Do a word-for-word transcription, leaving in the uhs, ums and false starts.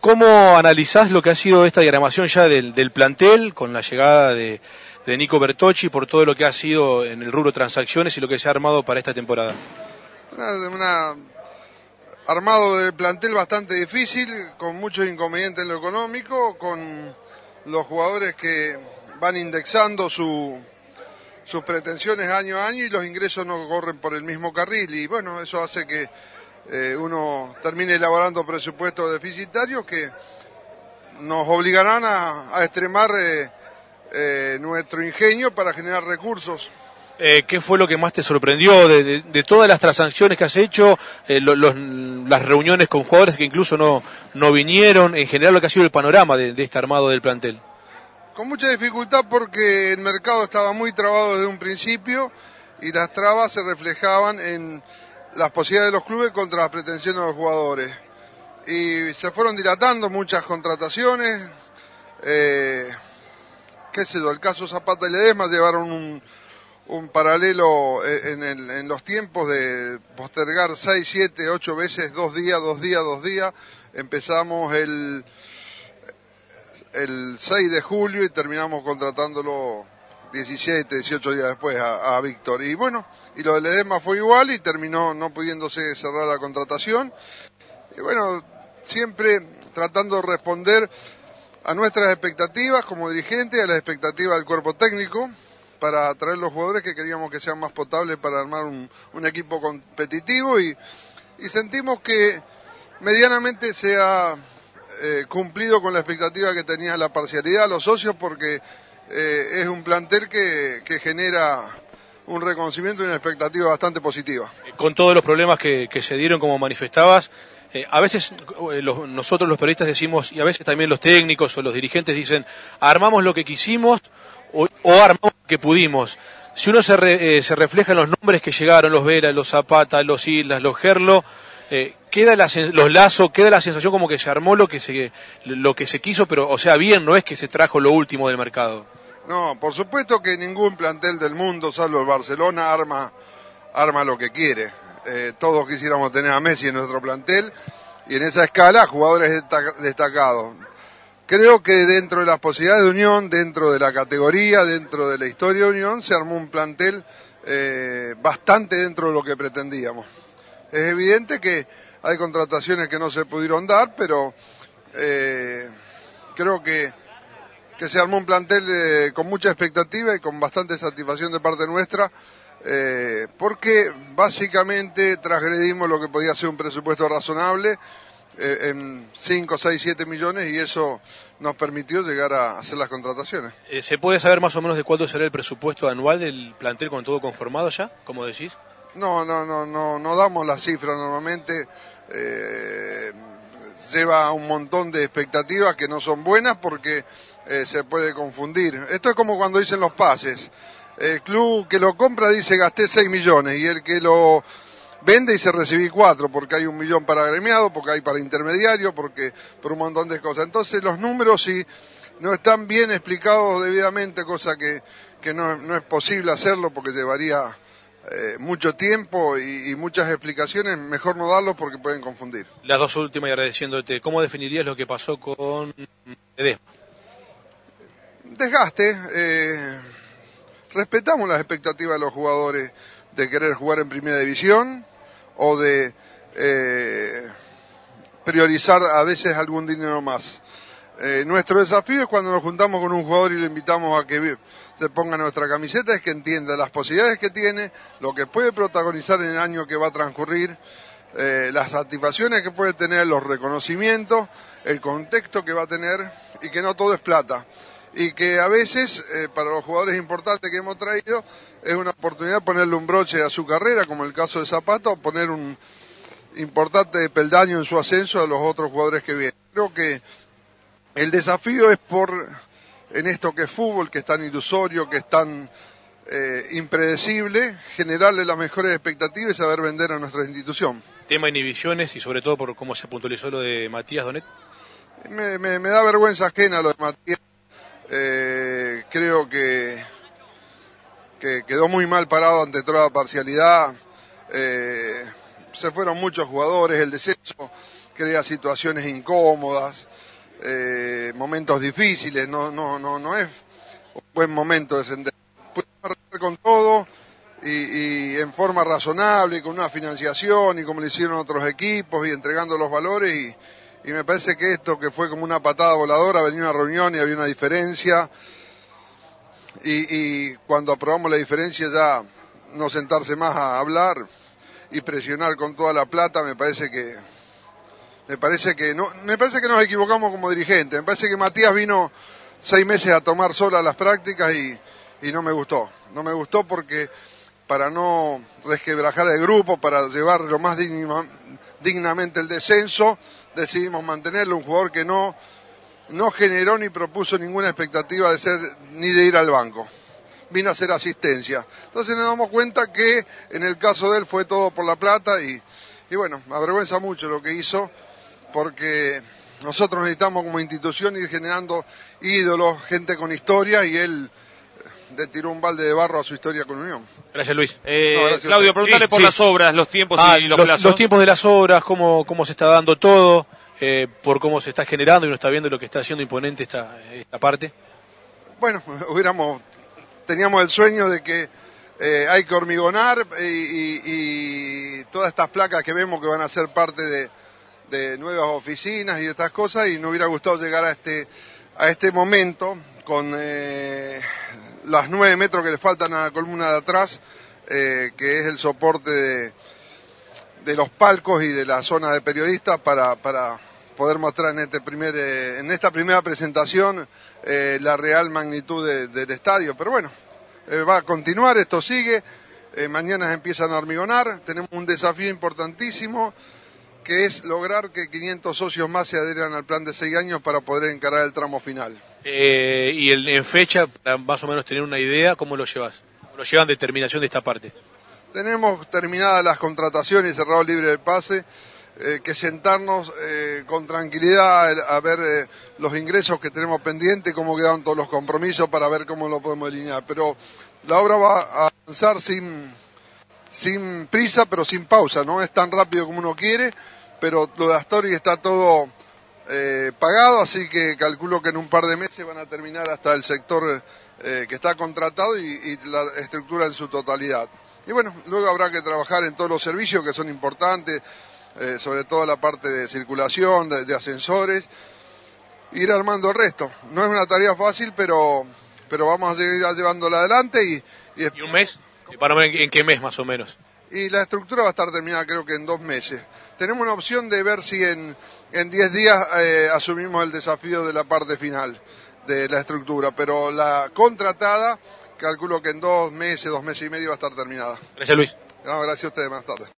¿cómo analizás lo que ha sido esta diagramación ya del, del plantel con la llegada de, de Nico Bertocci por todo lo que ha sido en el rubro transacciones y lo que se ha armado para esta temporada? Una, una armado del plantel bastante difícil, con muchos inconvenientes en lo económico, con los jugadores que van indexando su, sus pretensiones año a año y los ingresos no corren por el mismo carril, y bueno, eso hace que eh, uno termine elaborando presupuestos deficitarios que nos obligarán a, a extremar eh, eh, nuestro ingenio para generar recursos. Eh, ¿Qué fue lo que más te sorprendió de, de, de todas las transacciones que has hecho, eh, lo, los, las reuniones con jugadores que incluso no, no vinieron, en general lo que ha sido el panorama de, de este armado del plantel? Con mucha dificultad porque el mercado estaba muy trabado desde un principio y las trabas se reflejaban en las posibilidades de los clubes contra las pretensiones de los jugadores. Y se fueron dilatando muchas contrataciones, eh, qué sé yo, el caso Zapata y Ledesma llevaron un... un paralelo en, el, en los tiempos de postergar seis, siete, ocho veces, dos días, dos días, dos días. Empezamos el, el seis de julio y terminamos contratándolo diecisiete, dieciocho días después a, a Víctor. Y bueno, y lo de Ledesma fue igual y terminó no pudiéndose cerrar la contratación. Y bueno, siempre tratando de responder a nuestras expectativas como dirigente, a las expectativas del cuerpo técnico, para traer los jugadores que queríamos que sean más potables para armar un, un equipo competitivo y, y sentimos que medianamente se ha eh, cumplido con la expectativa que tenía la parcialidad, los socios, porque eh, es un plantel que, que genera un reconocimiento y una expectativa bastante positiva. Con todos los problemas que, que se dieron, como manifestabas, eh, a veces eh, los, nosotros los periodistas decimos, y a veces también los técnicos o los dirigentes dicen, armamos lo que quisimos, O, o armamos lo que pudimos. Si uno se, re, eh, se refleja en los nombres que llegaron, los Vera, los Zapata, los Islas, los Gerlo, eh, queda la, los Lazo, queda la sensación como que se armó lo que se, lo que se quiso, pero, o sea, bien, no es que se trajo lo último del mercado. No, por supuesto que ningún plantel del mundo, salvo el Barcelona, arma, arma lo que quiere. Eh, todos quisiéramos tener a Messi en nuestro plantel, y en esa escala, jugadores destacados. Creo que dentro de las posibilidades de Unión, dentro de la categoría, dentro de la historia de Unión, se armó un plantel eh, bastante dentro de lo que pretendíamos. Es evidente que hay contrataciones que no se pudieron dar, pero eh, creo que, que se armó un plantel eh, con mucha expectativa y con bastante satisfacción de parte nuestra, eh, porque básicamente transgredimos lo que podía ser un presupuesto razonable, en cinco, seis, siete millones, y eso nos permitió llegar a hacer las contrataciones. Eh, ¿Se puede saber más o menos de cuánto será el presupuesto anual del plantel con todo conformado ya, como decís? No, no, no, no, no damos la cifra normalmente. Eh, lleva un montón de expectativas que no son buenas porque eh, se puede confundir. Esto es como cuando dicen los pases. El club que lo compra dice gasté seis millones y el que lo vende y se recibí cuatro, porque hay un millón para agremiado, porque hay para intermediario, porque por un montón de cosas. Entonces los números, si no están bien explicados debidamente, cosa que, que no, no es posible hacerlo porque llevaría eh, mucho tiempo y, y muchas explicaciones, mejor no darlos porque pueden confundir. Las dos últimas y agradeciéndote, ¿cómo definirías lo que pasó con Ledesma? Desgaste, eh, respetamos las expectativas de los jugadores de querer jugar en primera división o de eh, priorizar a veces algún dinero más. Eh, nuestro desafío es cuando nos juntamos con un jugador y le invitamos a que se ponga nuestra camiseta, es que entienda las posibilidades que tiene, lo que puede protagonizar en el año que va a transcurrir, eh, las satisfacciones que puede tener, los reconocimientos, el contexto que va a tener, y que no todo es plata. Y que a veces, eh, para los jugadores importantes que hemos traído, es una oportunidad de ponerle un broche a su carrera, como el caso de Zapata, o poner un importante peldaño en su ascenso a los otros jugadores que vienen. Creo que el desafío es por, en esto que es fútbol, que es tan ilusorio, que es tan eh, impredecible, generarle las mejores expectativas y saber vender a nuestra institución. Tema inhibiciones y sobre todo por cómo se puntualizó lo de Matías Donet. Me, me, me da vergüenza ajena lo de Matías. Eh, creo que, que quedó muy mal parado ante toda parcialidad. Eh, se fueron muchos jugadores, el descenso crea situaciones incómodas. eh, momentos difíciles, no, no, no, no es un buen momento descender. Pudimos arreglar con todo y, y en forma razonable, y con una financiación y como lo hicieron otros equipos y entregando los valores y, y me parece que esto que fue como una patada voladora, venía una reunión y había una diferencia y, y cuando aprobamos la diferencia ya no sentarse más a hablar y presionar con toda la plata, me parece que me parece que no me parece que nos equivocamos como dirigentes. Me parece que Matías vino seis meses a tomar sola las prácticas y, y no me gustó. No me gustó porque para no resquebrajar el grupo, para llevar lo más digna, dignamente el descenso, decidimos mantenerlo, un jugador que no, no generó ni propuso ninguna expectativa de ser ni de ir al banco. Vino a hacer asistencia. Entonces nos damos cuenta que en el caso de él fue todo por la plata y, y bueno, me avergüenza mucho lo que hizo, porque nosotros necesitamos como institución ir generando ídolos, gente con historia, y él le tiró un balde de barro a su historia con Unión. Gracias, Luis. Eh, no, gracias Claudio, preguntale sí, por sí. las obras, los tiempos Ah, y los, los, plazos. los tiempos de las obras, cómo, cómo se está dando todo, eh, por cómo se está generando y uno está viendo lo que está haciendo imponente esta, esta parte. Bueno, hubiéramos, teníamos el sueño de que eh, hay que hormigonar y, y, y todas estas placas que vemos que van a ser parte de, de nuevas oficinas y estas cosas, y nos hubiera gustado llegar a este, a este momento con eh, las nueve metros que le faltan a la columna de atrás, eh, que es el soporte de, de los palcos y de la zona de periodistas para, para poder mostrar en, este primer, eh, en esta primera presentación eh, la real magnitud de, del estadio. Pero bueno, eh, va a continuar, esto sigue, eh, mañana empiezan a hormigonar, tenemos un desafío importantísimo, que es lograr que quinientos socios más se adhieran al plan de seis años para poder encarar el tramo final. Eh, y el, en fecha, para más o menos tener una idea, ¿cómo lo llevas? ¿Cómo lo llevan de terminación de esta parte? Tenemos terminadas las contrataciones y cerrado libre de pase, eh, que sentarnos eh, con tranquilidad a ver eh, los ingresos que tenemos pendientes, cómo quedaron todos los compromisos para ver cómo lo podemos alinear. Pero la obra va a avanzar sin, sin prisa, pero sin pausa, no es tan rápido como uno quiere, pero lo de Astori está todo eh, pagado, así que calculo que en un par de meses van a terminar hasta el sector eh, que está contratado y, y la estructura en su totalidad. Y bueno, luego habrá que trabajar en todos los servicios que son importantes, eh, sobre todo la parte de circulación, de, de ascensores, ir armando el resto. No es una tarea fácil, pero, pero vamos a seguir llevándola adelante. ¿Y, y, ¿Y un mes? ¿Para en, en qué mes más o menos? Y la estructura va a estar terminada creo que en dos meses. Tenemos una opción de ver si en en diez días eh, asumimos el desafío de la parte final de la estructura, pero la contratada calculo que en dos meses, dos meses y medio va a estar terminada. Gracias, Luis. No, gracias a ustedes, buenas tardes.